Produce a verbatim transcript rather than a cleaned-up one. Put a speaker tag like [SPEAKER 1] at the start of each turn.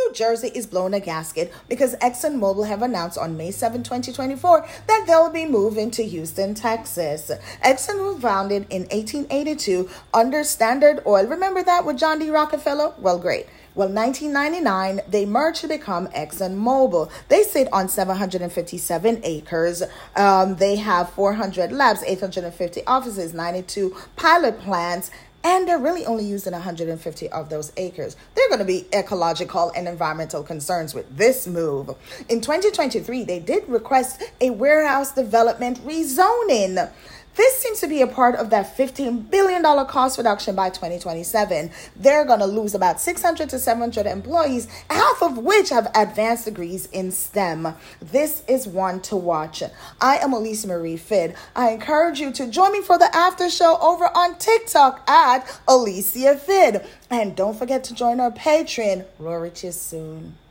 [SPEAKER 1] New Jersey is blowing a gasket because ExxonMobil have announced on May seventh, twenty twenty-four that they'll be moving to Houston, Texas. Exxon was founded in eighteen eighty-two under Standard Oil. Remember that with John D. Rockefeller? Well, great. Well, nineteen ninety-nine, they merged to become ExxonMobil. They sit on seven hundred fifty-seven acres. Um, they have four hundred labs, eight hundred fifty offices, ninety-two pilot plants, and they're really only using one hundred fifty of those acres. There are going to be ecological and environmental concerns with this move. In twenty twenty-three, they did request a warehouse development rezoning. This seems to be a part of that fifteen billion dollars cost reduction by twenty twenty-seven. They're going to lose about six hundred to seven hundred employees, half of which have advanced degrees in STEM. This is one to watch. I am Elise Marie Fid. I encourage you to join me for the after show over on TikTok at Alicia Fid. And don't forget to join our Patreon. Rory, to you soon.